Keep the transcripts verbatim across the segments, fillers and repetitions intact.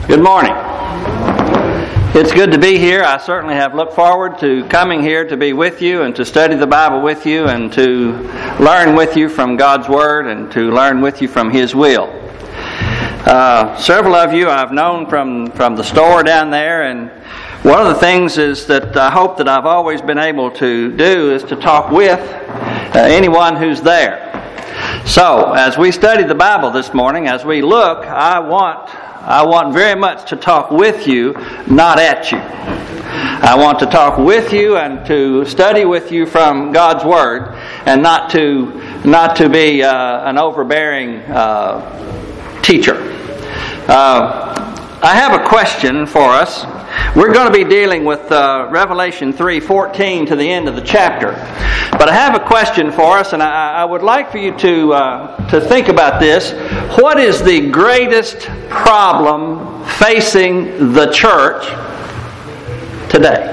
Good morning. It's good to be here. I certainly have looked forward to coming here to be with you and to study the Bible with you and to learn with you from God's Word and to learn with you from His will. Uh, several of you I've known from, from the store down there, and one of the things is that I hope that I've always been able to do is to talk with uh, anyone who's there. So, as we study the Bible this morning, as we look, I want I want very much to talk with you, not at you. I want to talk with you and to study with you from God's Word, and not to not to be uh, an overbearing uh, teacher. Uh, I have a question for us. We're going to be dealing with uh, Revelation three fourteen to the end of the chapter. But I have a question for us, and I, I would like for you to uh, to think about this. What is the greatest problem facing the church today?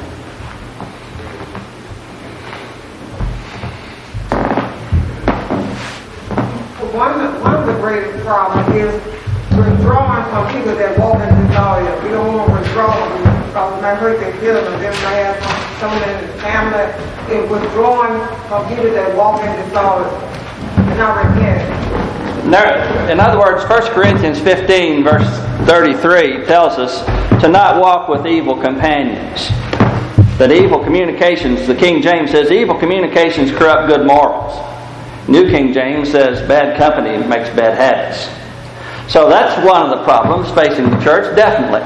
One of the, one of the greatest problems is withdrawing from people that walk in desire. We don't want to withdraw them because we might hurt their feelings, and then we might have someone in the family. It's withdrawing from people that walk in desire and not repent. In other words, First Corinthians fifteen, verse thirty-three tells us to not walk with evil companions. That evil communications, the King James says, evil communications corrupt good morals. New King James says, bad company makes bad habits. So that's one of the problems facing the church, definitely.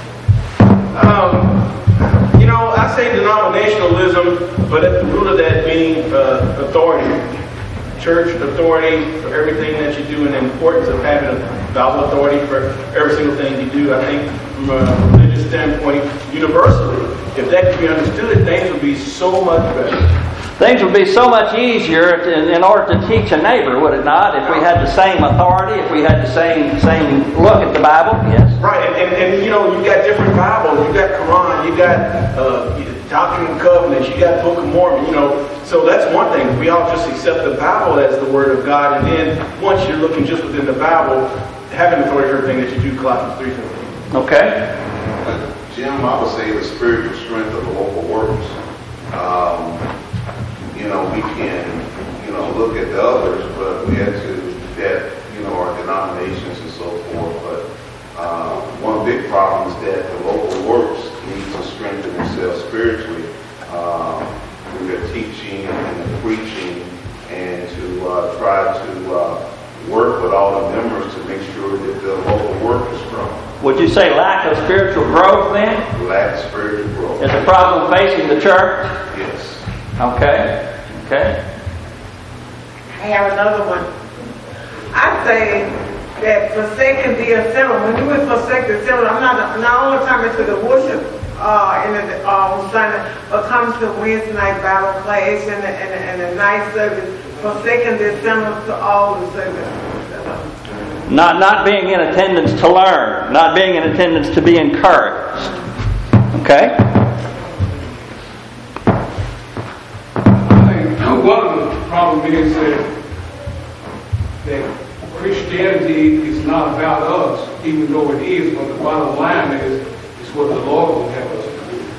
Um, you know, I say denominationalism, but at the root of that being uh, authority. Church authority for everything that you do, and the importance of having a Bible authority for every single thing you do. I think from a religious standpoint, universally, if that could be understood, things would be so much better. Things would be so much easier to, in order to teach a neighbor, would it not? If we had the same authority, if we had the same same look at the Bible, yes. Right, and, and, and you know, you got different Bibles, you got Quran, you got uh, Doctrine and Covenants, you got Book of Mormon, you know. So that's one thing. We all just accept the Bible as the Word of God, and then once you're looking just within the Bible, having authority for everything that you do, Colossians three fifteen. Okay. Uh, Jim, I would say the spiritual strength of the local works. Um, You know, we can, you know, look at the others, but we have to that, you know, our denominations and so forth. But uh, one big problem is that the local works need to strengthen themselves spiritually uh, through their teaching and the preaching, and to uh, try to uh, work with all the members to make sure that the local work is strong. Would you say lack of spiritual growth then? Lack of spiritual growth is a problem facing the church? Yes. Okay. Okay. I have another one. I say that forsaking the assembly. When you would forsake the assembly, I'm not not only coming to the worship uh, in the, uh, on Sunday, but coming to Wednesday night Bible class and the, and, the, and the night service. Forsaking the assembly to all the service. Not not being in attendance to learn, not being in attendance to be encouraged. Okay. One of the problems is that, that Christianity is not about us, even though it is, but the bottom line is, is what the Lord will have us to do.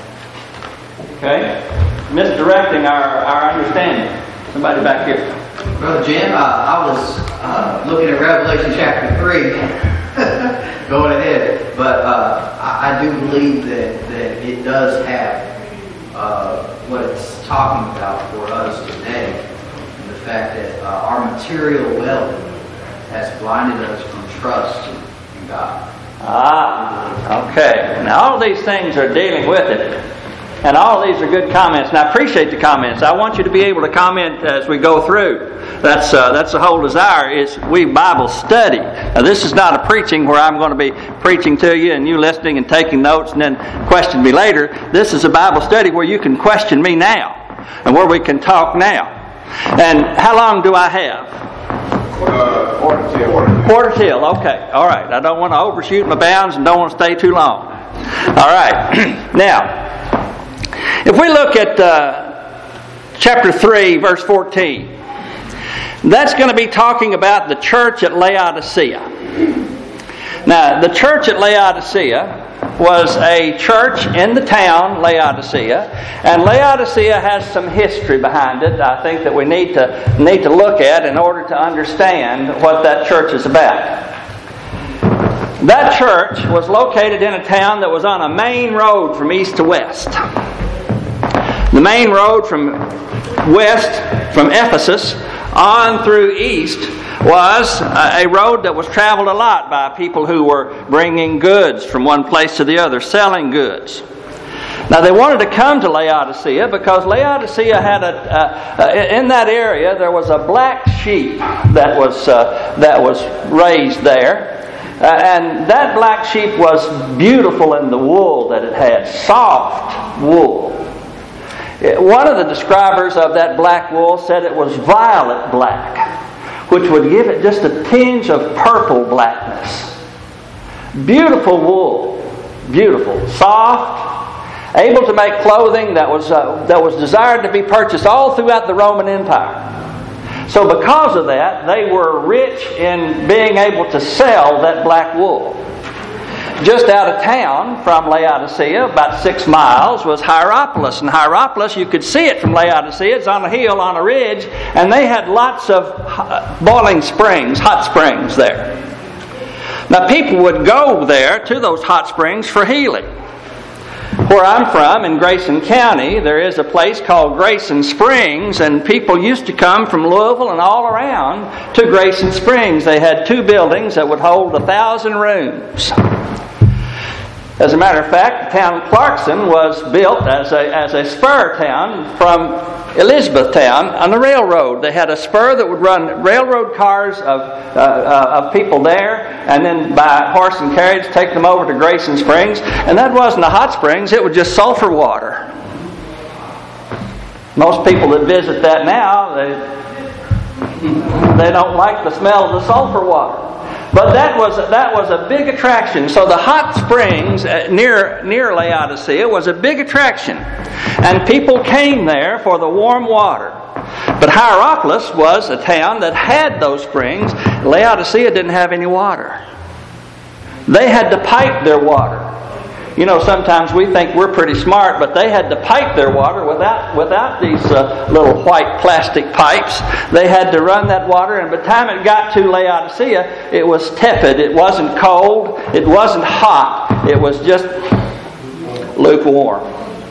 Okay. Misdirecting our, our understanding. Somebody back here. Brother Jim, uh, I was uh, looking at Revelation chapter three, going ahead, but uh, I, I do believe that, that it does have Uh, what it's talking about for us today, and the fact that uh, our material wealth has blinded us from trust in God. Ah, okay. Now all these things are dealing with it, and all these are good comments, and I appreciate the comments. I want you to be able to comment as we go through. That's uh, that's the whole desire, is we Bible study. Now this is not a preaching where I'm going to be preaching to you and you listening and taking notes and then question me later. This is a Bible study where you can question me now and where we can talk now. And how long do I have? Uh, quarter till. Quarter till, okay. All right. I don't want to overshoot my bounds and don't want to stay too long. All right. Now, if we look at uh, chapter three, verse fourteen, that's going to be talking about the church at Laodicea. Now, the church at Laodicea was a church in the town, Laodicea, and Laodicea has some history behind it I think that we need to need to look at in order to understand what that church is about. That church was located in a town that was on a main road from east to west. The main road from west, from Ephesus, on through east, was a road that was traveled a lot by people who were bringing goods from one place to the other, selling goods. Now they wanted to come to Laodicea because Laodicea had a, uh, in that area there was a black sheep that was uh, that was raised there. Uh, and that black sheep was beautiful in the wool that it had, soft wool. One of the describers of that black wool said it was violet black, which would give it just a tinge of purple blackness. Beautiful wool, beautiful, soft, able to make clothing that was uh, that was desired to be purchased all throughout the Roman Empire. So because of that, they were rich in being able to sell that black wool. Just out of town from Laodicea, about six miles, was Hierapolis. And Hierapolis, you could see it from Laodicea. It's on a hill, on a ridge, and they had lots of boiling springs, hot springs there. Now people would go there to those hot springs for healing. Where I'm from, in Grayson County, there is a place called Grayson Springs, and people used to come from Louisville and all around to Grayson Springs. They had two buildings that would hold a thousand rooms. As a matter of fact, the town of Clarkson was built as a as a spur town from Elizabethtown on the railroad. They had a spur that would run railroad cars of uh, uh, of people there, and then by horse and carriage take them over to Grayson Springs. And that wasn't a hot springs; it was just sulfur water. Most people that visit that now, they they don't like the smell of the sulfur water. But that was that was a big attraction. So the hot springs near near Laodicea was a big attraction, and people came there for the warm water. But Hierapolis was a town that had those springs. Laodicea didn't have any water. They had to pipe their water. You know, sometimes we think we're pretty smart, but they had to pipe their water without without these uh, little white plastic pipes. They had to run that water, and by the time it got to Laodicea, it was tepid. It wasn't cold. It wasn't hot. It was just lukewarm.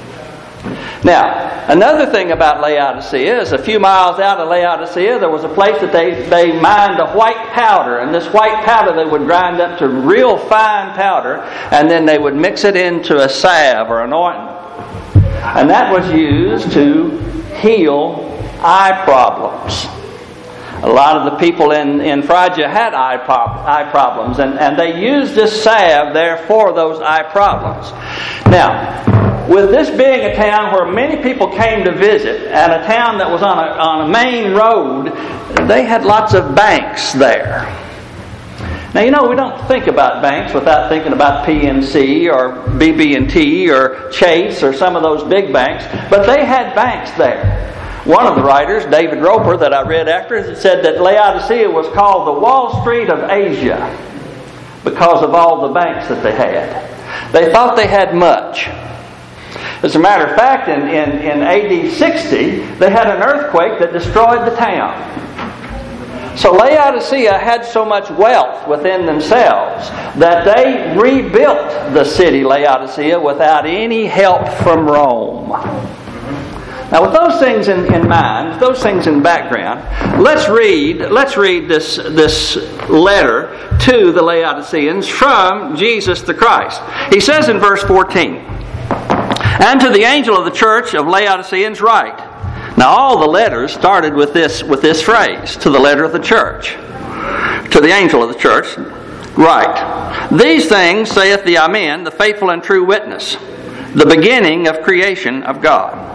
Now, another thing about Laodicea is a few miles out of Laodicea, there was a place that they, they mined a white powder. And this white powder they would grind up to real fine powder, and then they would mix it into a salve or an ointment. And that was used to heal eye problems. A lot of the people in, in Phrygia had eye, prob- eye problems, and, and they used this salve there for those eye problems. Now, with this being a town where many people came to visit, and a town that was on a, on a main road, they had lots of banks there. Now, you know, we don't think about banks without thinking about P N C or B B and T or Chase or some of those big banks, but they had banks there. One of the writers, David Roper, that I read after, said that Laodicea was called the Wall Street of Asia because of all the banks that they had. They thought they had much. As a matter of fact, in, in, in A D sixty, they had an earthquake that destroyed the town. So Laodicea had so much wealth within themselves that they rebuilt the city Laodicea without any help from Rome. Now, with those things in, in mind, with those things in background, let's read let's read this this letter to the Laodiceans from Jesus the Christ. He says in verse fourteen, "And to the angel of the church of Laodiceans write." Now, all the letters started with this with this phrase, "To the letter of the church." To the angel of the church write, "These things saith the Amen, the faithful and true witness, the beginning of creation of God."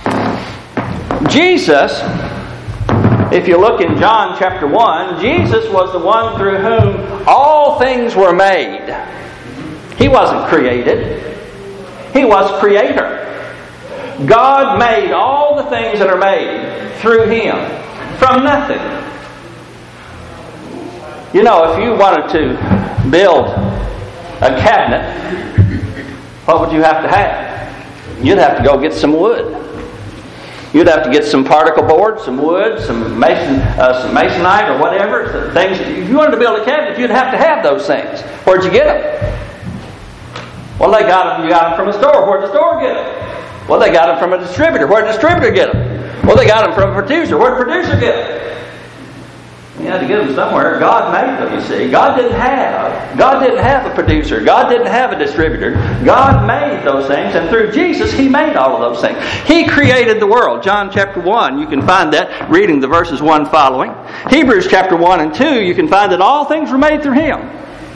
Jesus, if you look in John chapter one, Jesus was the one through whom all things were made. He wasn't created. He was creator. God made all the things that are made through Him from nothing. You know, if you wanted to build a cabinet, what would you have to have? You'd have to go get some wood. You'd have to get some particle board, some wood, some mason, uh, some masonite, or whatever. Some things. If you wanted to build a cabinet, you'd have to have those things. Where'd you get them? Well, they got them. You got them from a store. Where'd the store get them? Well, they got them from a distributor. Where'd the distributor get them? Well, they got them from a producer. Where'd the producer get them? You had to get them somewhere. God made them, you see. God didn't have. God didn't have a producer. God didn't have a distributor. God made those things, and through Jesus, He made all of those things. He created the world. John chapter one, you can find that reading the verses one following. Hebrews chapter one and two, you can find that all things were made through Him.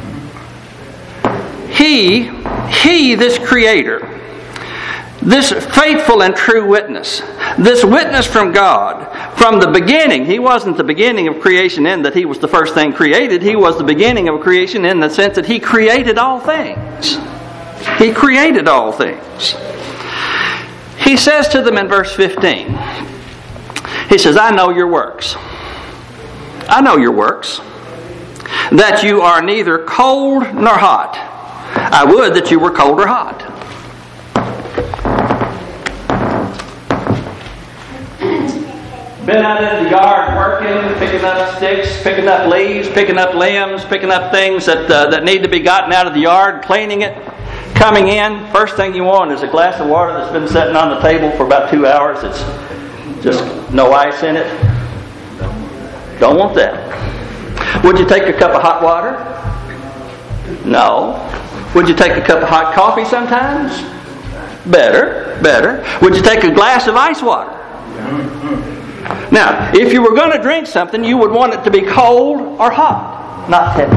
He, He, this Creator, this faithful and true witness, this witness from God, from the beginning. He wasn't the beginning of creation in that He was the first thing created. He was the beginning of creation in the sense that He created all things. He created all things. He says to them in verse fifteen, He says, I know your works. I know your works, that you are neither cold nor hot. I would that you were cold or hot. Been out in the yard working, picking up sticks, picking up leaves, picking up limbs, picking up things that uh, that need to be gotten out of the yard, cleaning it, coming in. First thing you want is a glass of water that's been sitting on the table for about two hours. It's just no ice in it. Don't want that. Would you take a cup of hot water? No. Would you take a cup of hot coffee sometimes? Better, better. Would you take a glass of ice water? Now, if you were going to drink something, you would want it to be cold or hot, not tepid.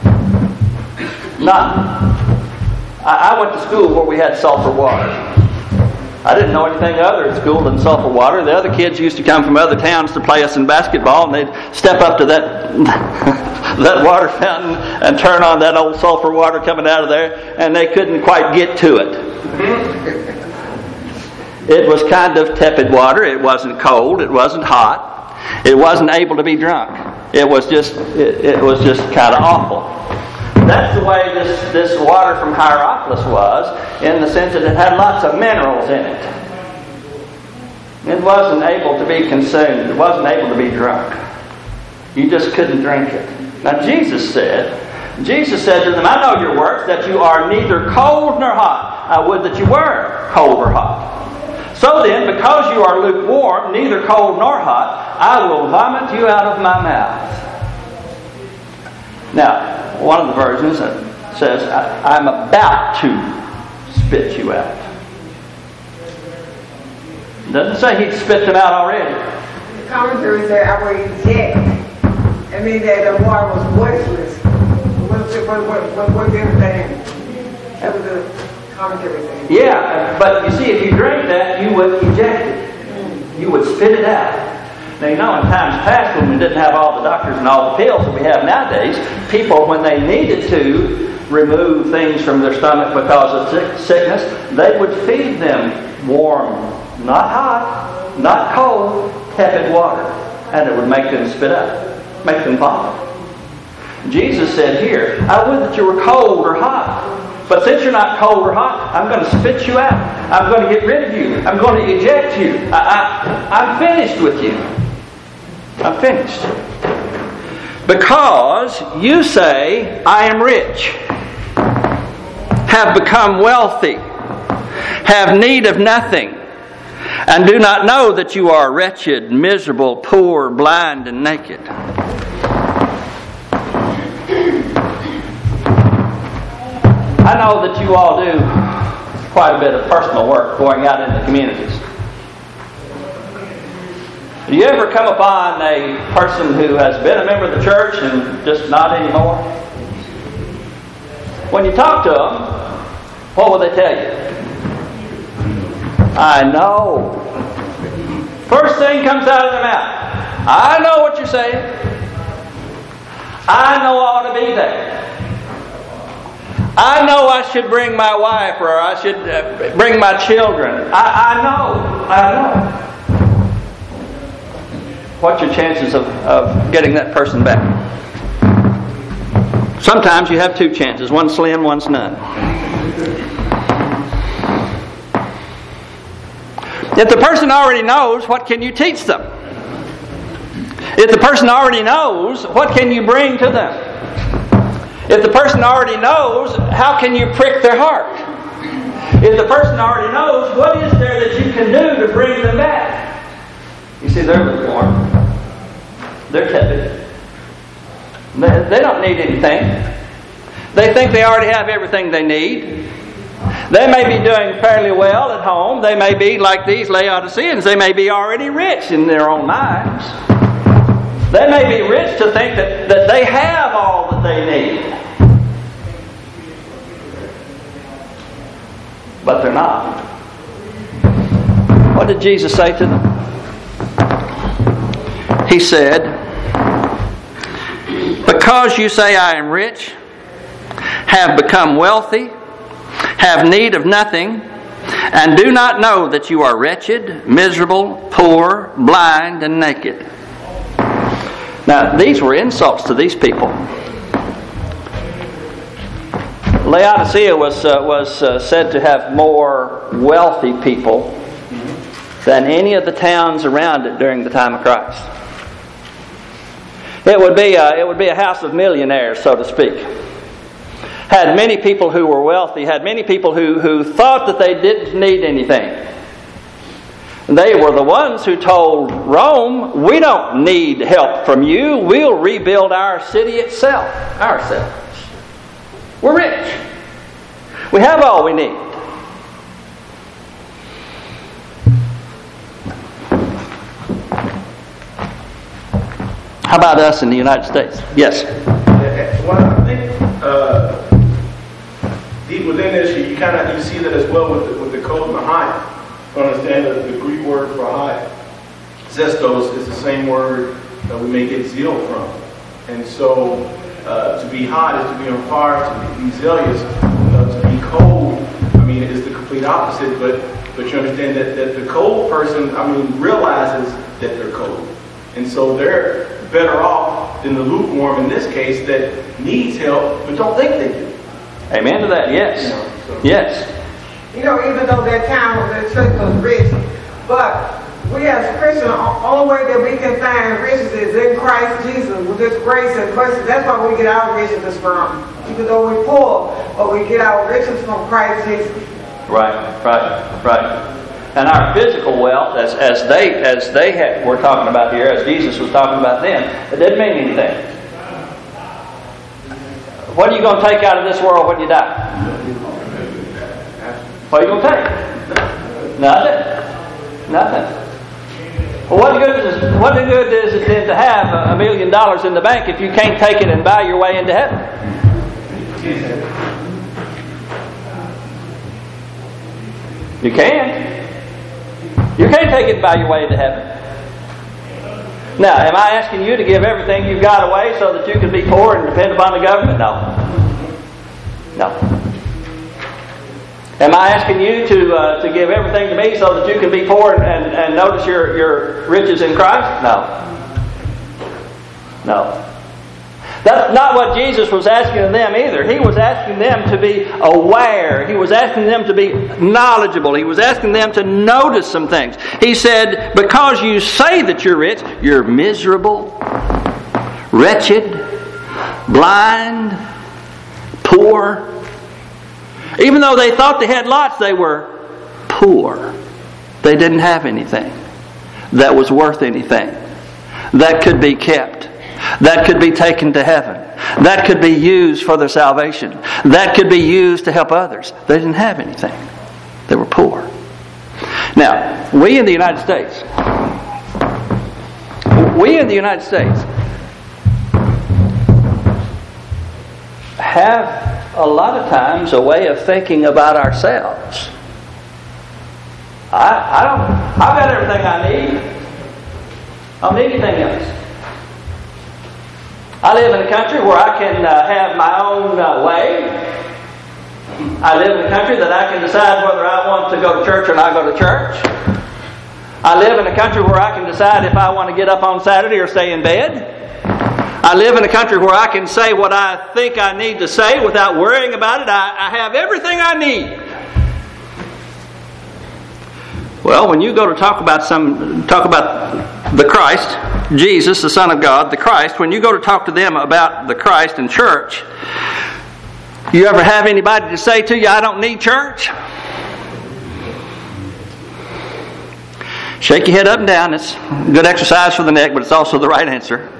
Not. I, I went to school where we had sulfur water. I didn't know anything other at school than sulfur water. The other kids used to come from other towns to play us in basketball, and they'd step up to that that water fountain and turn on that old sulfur water coming out of there, and they couldn't quite get to it. It was kind of tepid water. It wasn't cold. It wasn't hot. It wasn't able to be drunk. It was just it, it was just kind of awful. That's the way this, this water from Hierapolis was, in the sense that it had lots of minerals in it. It wasn't able to be consumed. It wasn't able to be drunk. You just couldn't drink it. Now Jesus said, Jesus said to them, I know your works, that you are neither cold nor hot. I would that you were cold or hot. So then, because you are lukewarm, neither cold nor hot, I will vomit you out of my mouth. Now, one of the versions says, I'm about to spit you out. It doesn't say He'd spit them out already. The commentary said, I will eject. I mean that the water was voiceless. What, what, what, what, what did it say? That was the commentary saying. Yeah, but you see, if you drink that, you would eject it. You would spit it out. Now, you know, in times past, when we didn't have all the doctors and all the pills that we have nowadays, people, when they needed to remove things from their stomach because of sickness, they would feed them warm, not hot, not cold, tepid water. And it would make them spit up, make them vomit. Jesus said here, I would that you were cold or hot. But since you're not cold or hot, I'm going to spit you out. I'm going to get rid of you. I'm going to eject you. I, I, I'm finished with you. I'm finished. Because you say, I am rich, have become wealthy, have need of nothing, and do not know that you are wretched, miserable, poor, blind, and naked. I know that you all do quite a bit of personal work going out in the communities. Do you ever come upon a person who has been a member of the church and just not anymore? When you talk to them, what will they tell you? I know. First thing comes out of their mouth. I know what you're saying. I know I ought to be there. I know I should bring my wife, or I should uh, bring my children. I, I know. I know. What's your chances of, of getting that person back? Sometimes you have two chances. One's slim, one's none. If the person already knows, what can you teach them? If the person already knows, what can you bring to them? If the person already knows, how can you prick their heart? If the person already knows, what is there that you can do to bring them back? You see, they're lukewarm. They're tepid. They, they don't need anything. They think they already have everything they need. They may be doing fairly well at home. They may be like these Laodiceans. They may be already rich in their own minds. They may be rich to think that, that they have all that they need. But they're not. What did Jesus say to them? He said, because you say I am rich, have become wealthy, have need of nothing, and do not know that you are wretched, miserable, poor, blind, and naked. Now, these were insults to these people. Laodicea was uh, was uh, said to have more wealthy people than any of the towns around it during the time of Christ. It would be a, it would be a house of millionaires, so to speak. Had many people who were wealthy, had many people who, who thought that they didn't need anything. They were the ones who told Rome, we don't need help from you. We'll rebuild our city itself, ourselves. We're rich. We have all we need. How about us in the United States? Yes? Well, I think uh, deep within this, you kind of you see that as well with the, with the code behind. To understand that the Greek word for high, zestos, is the same word that we may get zeal from. And so uh, to be hot is to be on fire, to be zealous, uh, to be cold, I mean, is the complete opposite. But but you understand that, that the cold person, I mean, realizes that they're cold. And so they're better off than the lukewarm in this case that needs help but don't think they do. Amen to that, yes. You know, so. Yes. You know, even though that town, that church was rich, but we as Christians, the only way that we can find riches is in Christ Jesus, with His grace and mercy. That's why we get our riches from. Even though we're poor, but we get our riches from Christ Jesus. Right, right, right. And our physical wealth, as as they as they had, were talking about here, as Jesus was talking about them, it didn't mean anything. What are you going to take out of this world when you die? What are you going to take? Nothing. Nothing. Well, what good is it, what good is it then to have a million dollars in the bank if you can't take it and buy your way into heaven? You can. You can't take it and buy your way into heaven. Now, am I asking you to give everything you've got away so that you can be poor and depend upon the government? No. No. Am I asking you to uh, to give everything to me so that you can be poor and, and, and notice your, your riches in Christ? No. No. That's not what Jesus was asking of them either. He was asking them to be aware. He was asking them to be knowledgeable. He was asking them to notice some things. He said, because you say that you're rich, you're miserable, wretched, blind, poor. Even though they thought they had lots, they were poor. They didn't have anything that was worth anything, that could be kept, that could be taken to heaven, that could be used for their salvation, that could be used to help others. They didn't have anything. They were poor. Now, we in the United States, we in the United States have a lot of times a way of thinking about ourselves. I, I don't, I've got everything I need. I don't need anything else. I live in a country where I can uh, have my own uh, way. I live in a country that I can decide whether I want to go to church or not go to church. I live in a country where I can decide if I want to get up on Saturday or stay in bed. I I live in a country where I can say what I think I need to say without worrying about it. I, I have everything I need. Well, when you go to talk about some, talk about the Christ, Jesus, the Son of God, the Christ, when you go to talk to them about the Christ in church, you ever have anybody to say to you, I don't need church? Shake your head up and down. It's good exercise for the neck, but it's also the right answer.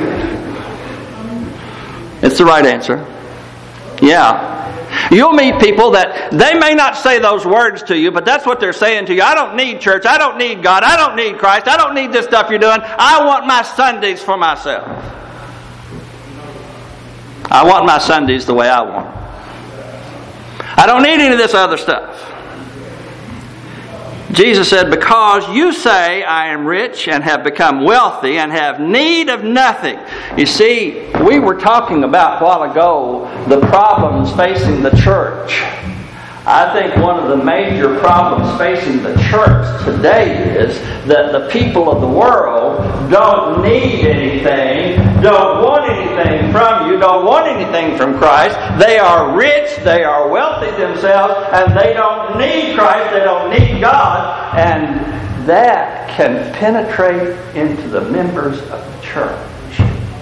It's the right answer. Yeah. You'll meet people that they may not say those words to you, but that's what they're saying to you. I don't need church. I don't need God. I don't need Christ. I don't need this stuff you're doing. I want my Sundays for myself. I want my Sundays the way I want them. I don't need any of this other stuff. Jesus said, because you say, I am rich and have become wealthy and have need of nothing. You see, we were talking about a while ago the problems facing the church. I think one of the major problems facing the church today is that the people of the world don't need anything, don't want anything from you, don't want anything from Christ. They are rich, they are wealthy themselves, and they don't need Christ, they don't need God. And that can penetrate into the members of the church.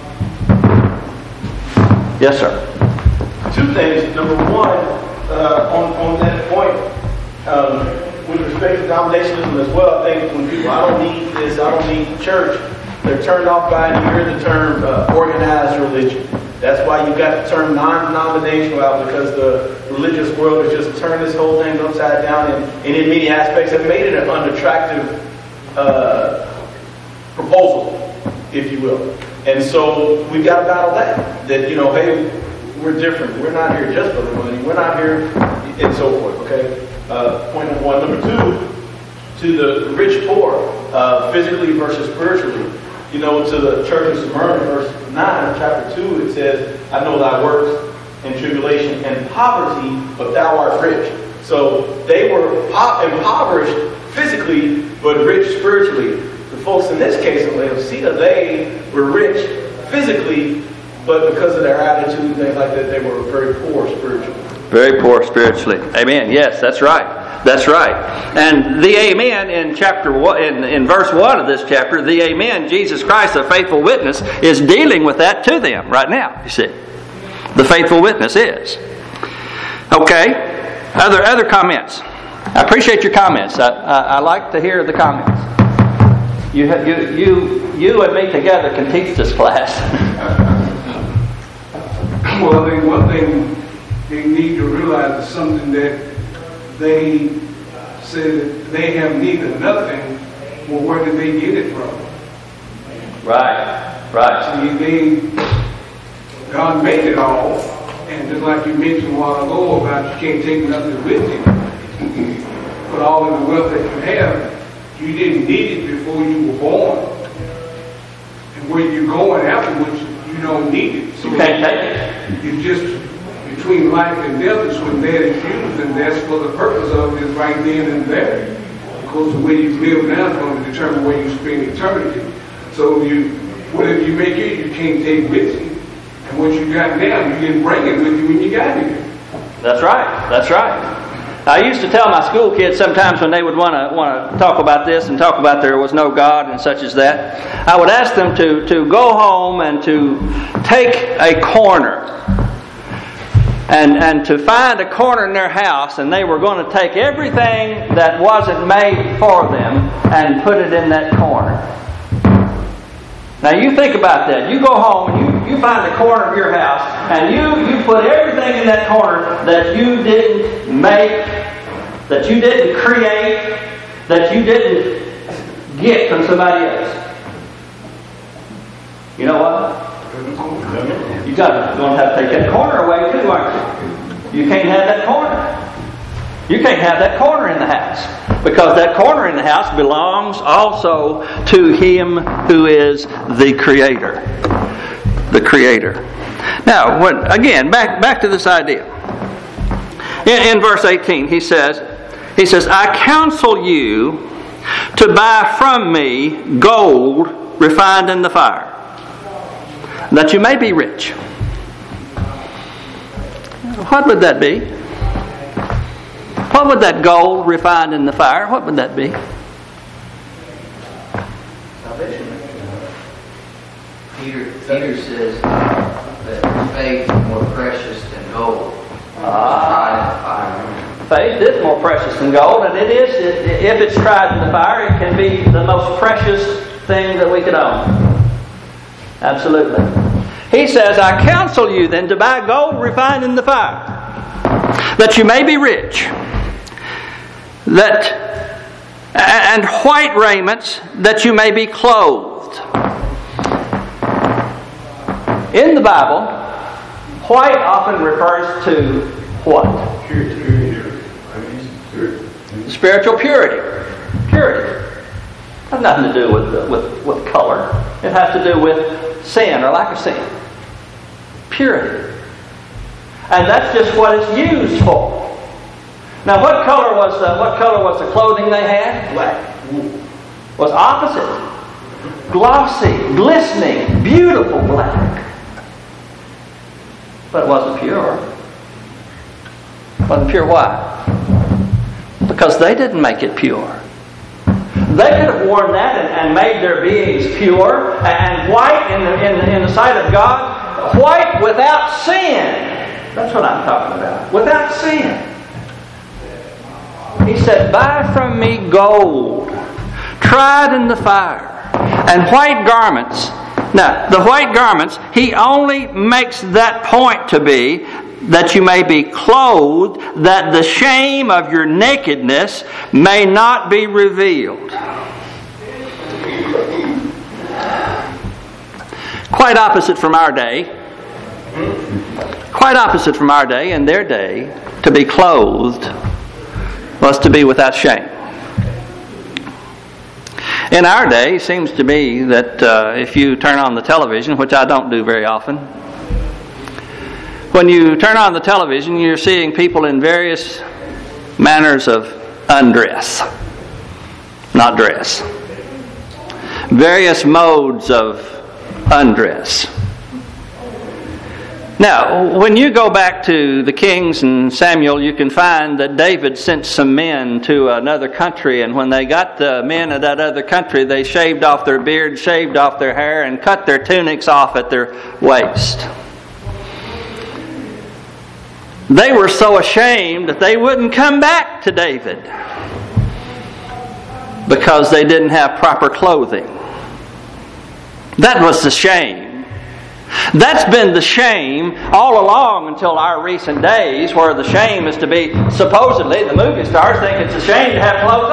Yes, sir. Two things. Number one, uh, on, on that point, um, with respect to denominationalism as well, I think when people, I don't need this, I don't need church, they're turned off by it. You hear the term uh, organized religion. That's why you got the term non-denominational out, because the religious world has just turned this whole thing upside down, and, and in many aspects have made it an unattractive uh, proposal, if you will. And so we've got to battle that. That, you know, hey, we're different. We're not here just for the money. We're not here, and so forth. Okay. Uh, point number one. Number two, to the rich poor, uh, physically versus spiritually. You know, to the church of Smyrna, verse nine of chapter two, it says, I know thy works and tribulation and poverty, but thou art rich. So they were po- impoverished physically, but rich spiritually. The folks in this case in Laodicea, they were rich physically, but because of their attitude and things like that, they were very poor spiritually. Very poor spiritually. Amen. Yes, that's right. That's right. And the amen in chapter one, in, in verse one of this chapter, the amen, Jesus Christ, the faithful witness, is dealing with that to them right now, you see. The faithful witness is. Okay. Other other comments. I appreciate your comments. I, I, I like to hear the comments. You, you, you, you and me together can teach this class. Well, I think one thing they need to realize is something that they say that they have need of nothing. Well, where did they get it from? Right, right. See, they, God made it all, and just like you mentioned a while ago about you can't take nothing with you, but all of the wealth that you have, you didn't need it before you were born. And where you're going afterwards, you don't need it. So you can't take it. It's just between life and death is when that is used, and that's what the purpose of it is right then and there. Because the way you live now is going to determine where you spend eternity. So you, whatever you make here, you can't take with you. And what you got now, you didn't bring it with you when you got here. That's right. That's right. I used to tell my school kids sometimes when they would want to want to talk about this and talk about there was no God and such as that, I would ask them to, to go home and to take a corner and, and to find a corner in their house, and they were going to take everything that wasn't made for them and put it in that corner. Now you think about that. You go home and you, you find a corner of your house and you, you put everything in that corner that you didn't make, that you didn't create, that you didn't get from somebody else. You know what? You got to, going to have to take that corner away too, aren't you? You can't have that corner. You can't have that corner in the house, because that corner in the house belongs also to Him who is the Creator. The Creator. Now, when, again, back back to this idea. In, in verse eighteen, he says, he says, I counsel you to buy from me gold refined in the fire. that you may be rich. What would that be? What would that gold refined in the fire, what would that be? Salvation. Peter, Peter says that faith is more precious than gold. Uh, faith is more precious than gold, and it is, if it's tried in the fire, it can be the most precious thing that we could own. Absolutely. He says, I counsel you then to buy gold refined in the fire, that you may be rich, that and white raiments, that you may be clothed. In the Bible, white often refers to what? Spiritual purity. Purity. It has nothing to do with, with, with color. It has to do with sin or lack of sin. Purity. And that's just what it's used for. Now, what color was the, what color was the clothing they had? Black. Was opposite. Glossy, glistening, beautiful black. But it wasn't pure. It wasn't pure why? Because they didn't make it pure. They could have worn that and, and made their beings pure and white in the, in, the, in the sight of God. White without sin. That's what I'm talking about. Without sin. He said, buy from me gold, tried in the fire, and white garments. Now, the white garments, he only makes that point to be that you may be clothed, that the shame of your nakedness may not be revealed. Quite opposite from our day. Quite opposite from our day. In their day, to be clothed was to be without shame. In our day, it seems to me that uh, if you turn on the television, which I don't do very often, when you turn on the television, you're seeing people in various manners of undress, not dress. Various modes of undress. Now, when you go back to the Kings and Samuel, you can find that David sent some men to another country, and when they got the men of that other country, they shaved off their beards, shaved off their hair, and cut their tunics off at their waist. They were so ashamed that they wouldn't come back to David because they didn't have proper clothing. That was the shame. That's been the shame all along until our recent days, where the shame is to be, supposedly, the movie stars think it's a shame to have clothes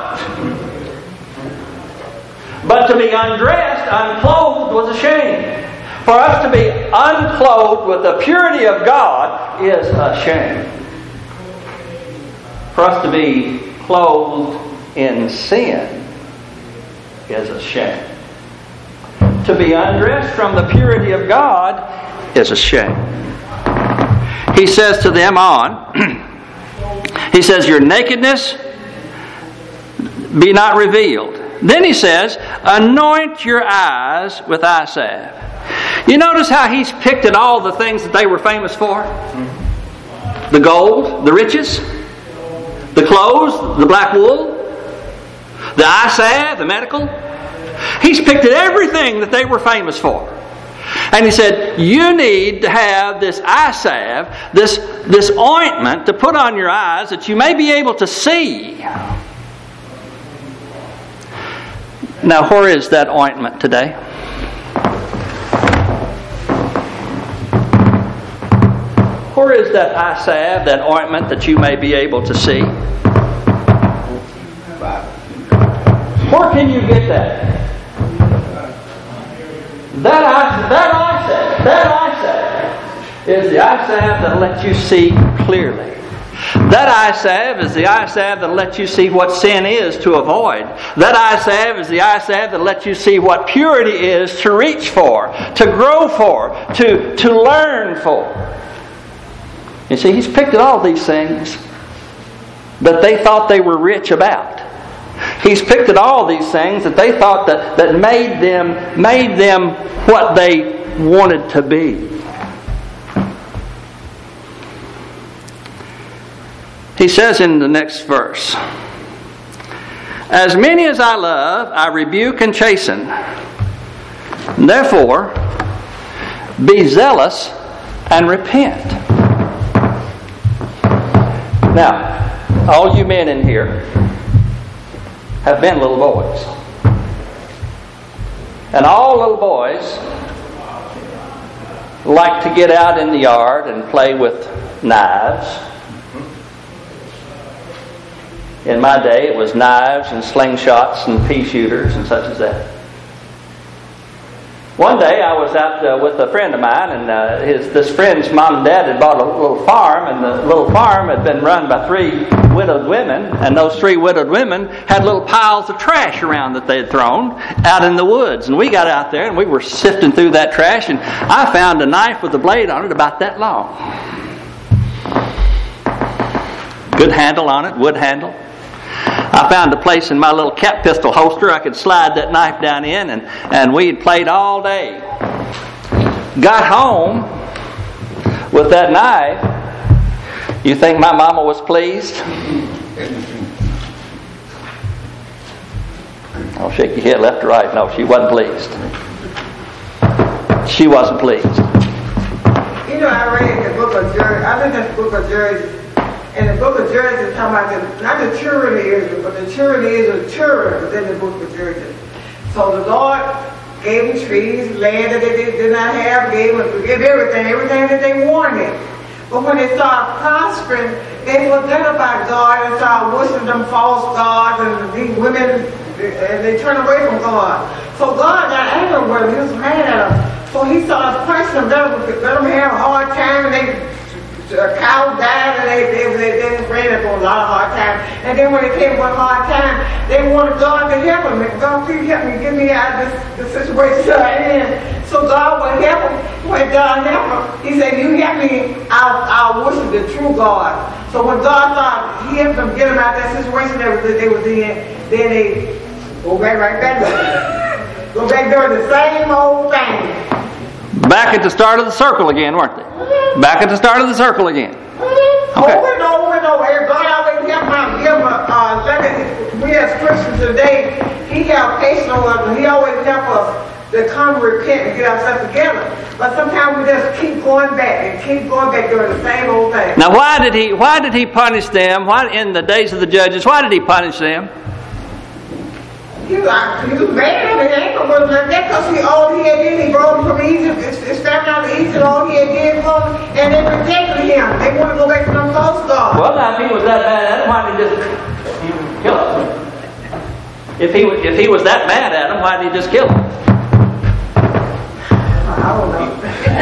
on. But to be undressed, unclothed was a shame. For us to be unclothed with the purity of God is a shame. For us to be clothed in sin is a shame. To be undressed from the purity of God is a shame. He says to them on, he says, your nakedness be not revealed. Then he says, anoint your eyes with eye salve. You notice how he's picked at all the things that they were famous for? The gold, the riches, the clothes, the black wool, the eye salve, the medical. He's picked at everything that they were famous for. And he said, you need to have this eye salve, this, this ointment to put on your eyes that you may be able to see. Now, where is that ointment today? Where is that eye salve, that ointment that you may be able to see? Where can you get that? That eye, that eye salve, that eye salve is the eye salve that lets you see clearly. That eye salve is the eye salve that lets you see what sin is to avoid. That eye salve is the eye salve that lets you see what purity is to reach for, to grow for, to, to learn for. You see, he's picked at all these things that they thought they were rich about. He's picked at all these things that they thought that, that made them made them what they wanted to be. He says in the next verse, "As many as I love, I rebuke and chasten. Therefore, be zealous and repent." Now, all you men in here have been little boys. And all little boys like to get out in the yard and play with knives. In my day, it was knives and slingshots and pea shooters and such as that. One day, I was out uh, with a friend of mine, and uh, his this friend's mom and dad had bought a little farm, and the little farm had been run by three widowed women, and those three widowed women had little piles of trash around that they had thrown out in the woods. And we got out there, and we were sifting through that trash, and I found a knife with a blade on it about that long. Good handle on it, wood handle. I found a place in my little cap pistol holster I could slide that knife down in, and, and we had played all day. Got home with that knife. You think my mama was pleased? I'll shake your head left or right. No, she wasn't pleased. She wasn't pleased. You know, I read the book of Judges. I read this book of Judges. And the book of Judges is talking about the, not the children of Israel, but the children of Israel, children within the book of Judges. So the Lord gave them trees, land that they did, did not have, gave them gave everything, everything that they wanted. But when they started prospering, they forgot about God and started worshiping them false gods, and these women, and they turned away from God. So God got angry with them. He was mad at them. So he started punishing them, let them, let them have a hard time, and they A cow died, and they they they, they ran it for a lot of hard time. And then when it came to a hard time, they wanted God to help them. God, please help me, get me out of this the situation that I'm in. So God would help them. When God helped them, He said, "You help me, I'll I'll worship the true God." So when God thought He helped them get them out of that situation that they was in, then they go back right back there. Go back doing the same old thing. Back at the start of the circle again, weren't they? Back at the start of the circle again. Okay. Over and over and over. God always help my give a uh, like we as Christians today, He have patience with us. He always help us to come repent and get ourselves together. But sometimes we just keep going back and keep going back doing the same old thing. Now, why did he? Why did he punish them? Why in the days of the judges? Why did he punish them? He was, he was mad at me. Ain't no more than that because he all he had did, he brought him from Egypt, his family out of Egypt, all he had did for him, and they rejected him. They want to go back to them false gods. Well, now, if he was that mad at him, why did he just kill him? If he if he was that mad at him, why did he just kill him? I don't know.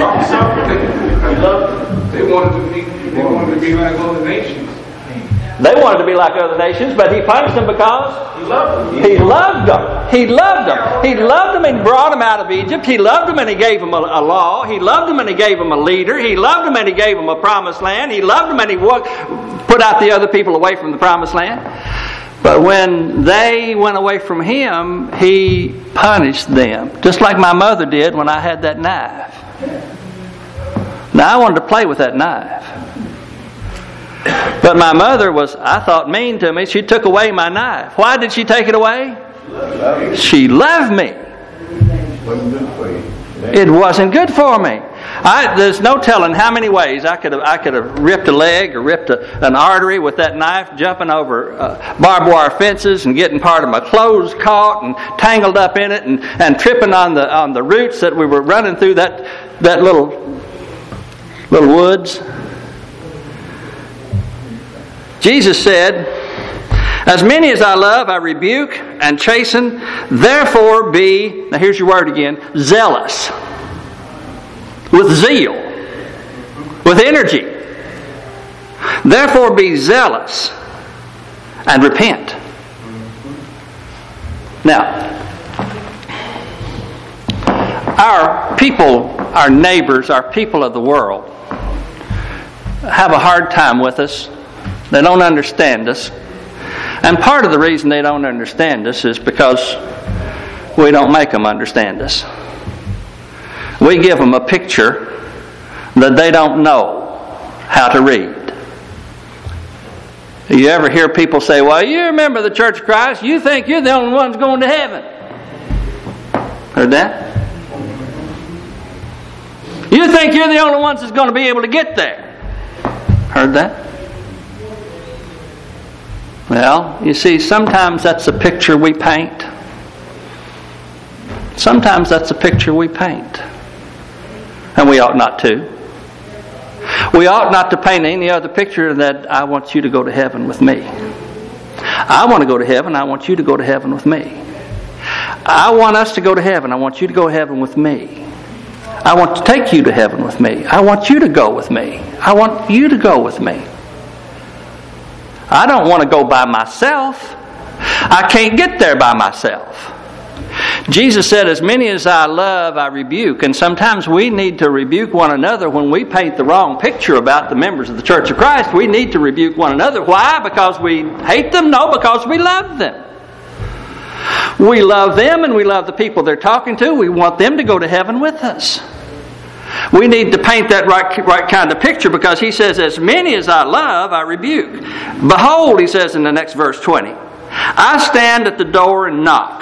They wanted to be. They wanted to be like other nations. They wanted to be like other nations, but he punished them because He loved them. he loved them. He loved them. He loved them and brought them out of Egypt. He loved them and he gave them a, a law. He loved them and he gave them a leader. He loved them and he gave them a promised land. He loved them and he walked, put out the other people away from the promised land. But when they went away from him, he punished them, just like my mother did when I had that knife. Now, I wanted to play with that knife. But my mother was, I thought, mean to me. She took away my knife. Why did she take it away? She loved me. It wasn't good for me. I, there's no telling how many ways I could have I could have ripped a leg or ripped a, an artery with that knife, jumping over uh, barbed wire fences and getting part of my clothes caught and tangled up in it, and, and tripping on the on the roots that we were running through that that little little woods. Jesus said, "As many as I love, I rebuke and chasten. Therefore be," now here's your word again, zealous. With zeal. With energy. Therefore be zealous and repent. Now, our people, our neighbors, our people of the world have a hard time with us. They don't understand us. And part of the reason they don't understand us is because we don't make them understand us. We give them a picture that they don't know how to read. You ever hear people say, well, you remember the Church of Christ, you think you're the only ones going to heaven. Heard that? You think you're the only ones that's going to be able to get there. Heard that? Well, you see, sometimes that's a picture we paint. Sometimes that's a picture we paint. And we ought not to. We ought not to paint any other picture that I want you to go to heaven with me. I want to go to heaven. I want you to go to heaven with me. I want us to go to heaven. I want you to go to heaven with me. I want to take you to heaven with me. I want you to go with me. I want you to go with me. I don't want to go by myself. I can't get there by myself. Jesus said, as many as I love, I rebuke. And sometimes we need to rebuke one another when we paint the wrong picture about the members of the Church of Christ. We need to rebuke one another. Why? Because we hate them? No, because we love them. We love them and we love the people they're talking to. We want them to go to heaven with us. We need to paint that right, right kind of picture, because he says, as many as I love, I rebuke. Behold, he says in the next verse twenty, I stand at the door and knock.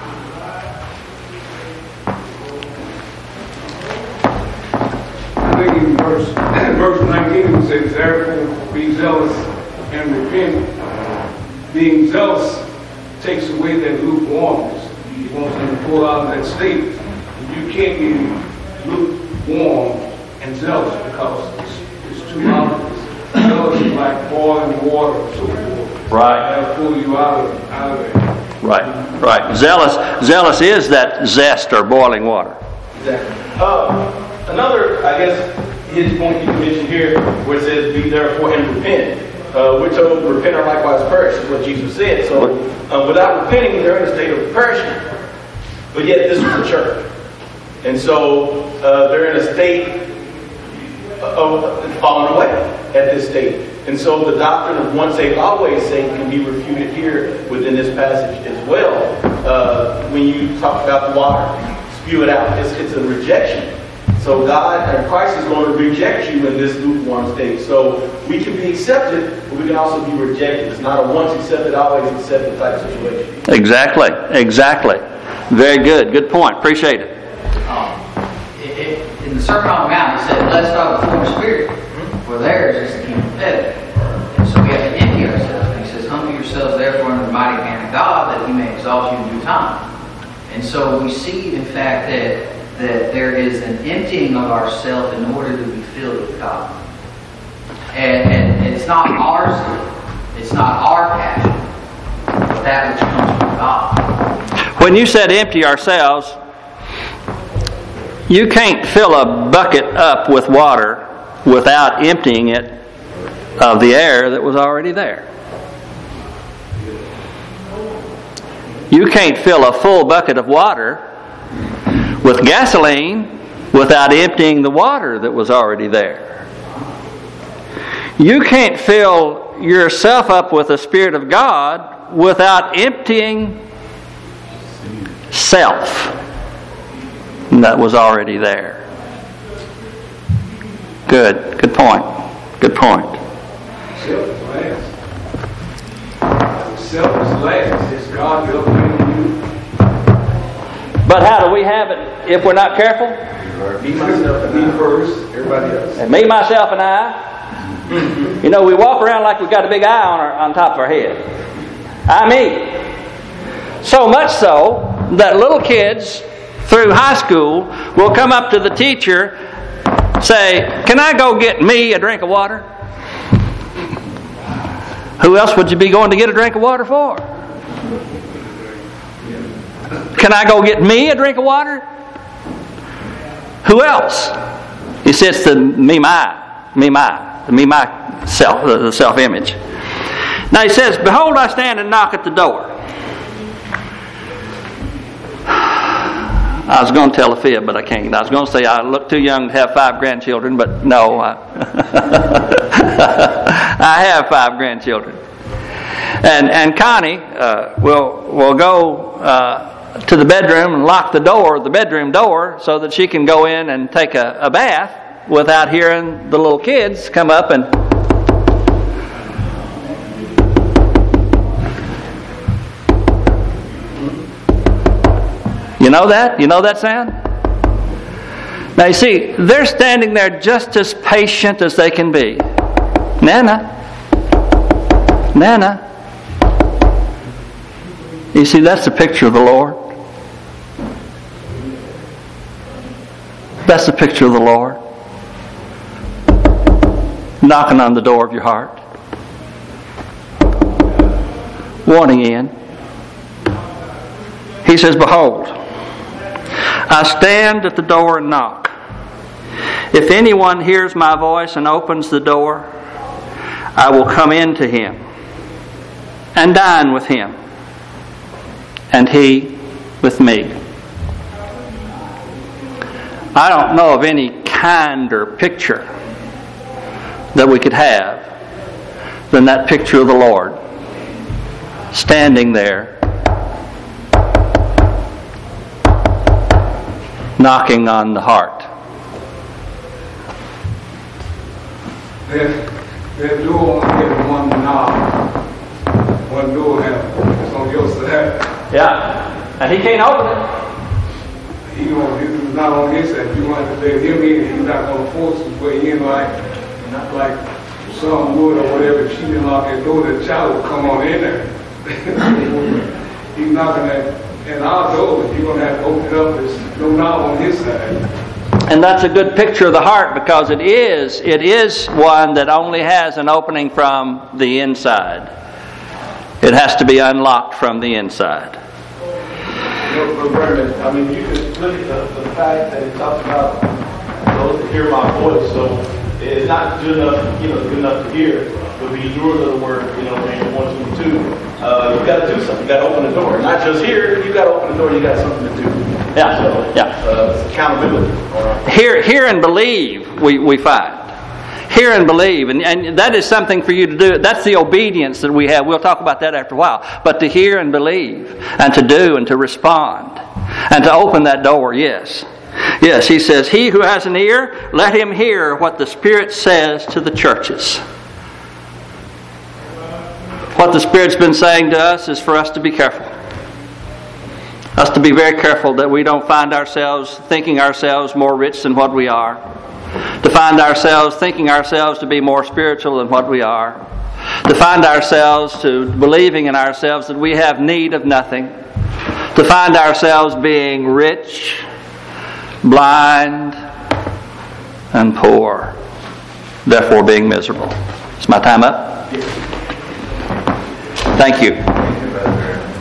I think in verse, verse nineteen it says, therefore be zealous and repent. Being zealous takes away that lukewarmness. He wants them to pull out of that state. You can't be lukewarm and zealous, because it's, it's too obvious. Zealous is like boiling water and so forth. Right. That'll pull you out of, out of it. Right, right. Zealous, zealous is that zest or boiling water. Exactly. Uh, another, I guess, his point you mentioned here, where it says, be therefore and repent. Uh, we're told, repent or likewise perish, is what Jesus said. So, uh, without repenting, they're in a state of perishing. But yet, this is the church. And so, uh, they're in a state of falling away at this state. And so, the doctrine of once saved, always saved can be refuted here within this passage as well. Uh, when you talk about the water, spew it out. It's, it's a rejection. So God and Christ is going to reject you in this lukewarm state. So we can be accepted, but we can also be rejected. It's not a once accepted, always accepted type situation. Exactly, exactly. Very good. Good point. Appreciate it. Um, it, it in the Sermon on the Mount, it said, blessed are the poor in spirit, for theirs is the kingdom of heaven. And so we have to empty ourselves. And he says, humble yourselves therefore under the mighty hand of God, that he may exalt you in due time. And so we see, in fact, that that there is an emptying of ourselves in order to be filled with God. And, and it's not ours, it's not our passion, but that which comes from God. When you said empty ourselves, you can't fill a bucket up with water without emptying it of the air that was already there. You can't fill a full bucket of water with gasoline without emptying the water that was already there. You can't fill yourself up with the Spirit of God without emptying self that was already there. Good. Good point. Good point. Self is last. Self is last. It's God building you. But how do we have it if we're not careful? Me, myself, and me first, everybody else. And me, myself, and I. You know, we walk around like we've got a big eye on our, on top of our head. I me. So much so that little kids through high school will come up to the teacher, say, can I go get me a drink of water? Who else would you be going to get a drink of water for? Can I go get me a drink of water? Who else? He says the me my, me my, the me my self, the self-image. Now he says, behold, I stand and knock at the door. I was going to tell a fib, but I can't. I was going to say I look too young to have five grandchildren, but no, I, I have five grandchildren. And and Connie uh, will will go uh, to the bedroom and lock the door, the bedroom door, so that she can go in and take a, a bath without hearing the little kids come up and you know that? You know that sound? Now you see, they're standing there just as patient as they can be. Nana. Nana. You see, that's the picture of the Lord. That's the picture of the Lord. Knocking on the door of your heart. Wanting in. He says, behold, I stand at the door and knock. If anyone hears my voice and opens the door, I will come in to him and dine with him, and he with me. I don't know of any kinder picture that we could have than that picture of the Lord standing there knocking on the heart. That, that door only has one knob. One door handle. It's on your side. Yeah. And he can't open it. He gonna, this is not on his side. You want to let him in. He's not going to force his way in like, not like some would or whatever. If she didn't lock that door, the child would come on in there. He's knocking at, at our door. You're going to have to open it up. There's no knob on his side. And that's a good picture of the heart, because it is, it is one that only has an opening from the inside. It has to be unlocked from the inside. But Brendan, I mean, you could look at the, the fact that it talks about those that hear my voice. So it's not good enough, you know, good enough to hear. But be doers of the word, you know, James one, two, two. Uh, you got to do something. You got to open the door. Not just hear. You got to open the door. You got something to do. Yeah. So, Yeah. Uh, it's accountability. All right. Hear, hear and believe. We we find. Hear and believe, and, and that is something for you to do. That's the obedience that we have. We'll talk about that after a while. But to hear and believe, and to do and to respond, and to open that door, yes. Yes, he says, he who has an ear, let him hear what the Spirit says to the churches. What the Spirit's been saying to us is for us to be careful. Us to be very careful that we don't find ourselves thinking ourselves more rich than what we are. To find ourselves thinking ourselves to be more spiritual than what we are. To find ourselves to believing in ourselves that we have need of nothing. To find ourselves being rich, blind, and poor. Therefore being miserable. Is my time up? Thank you.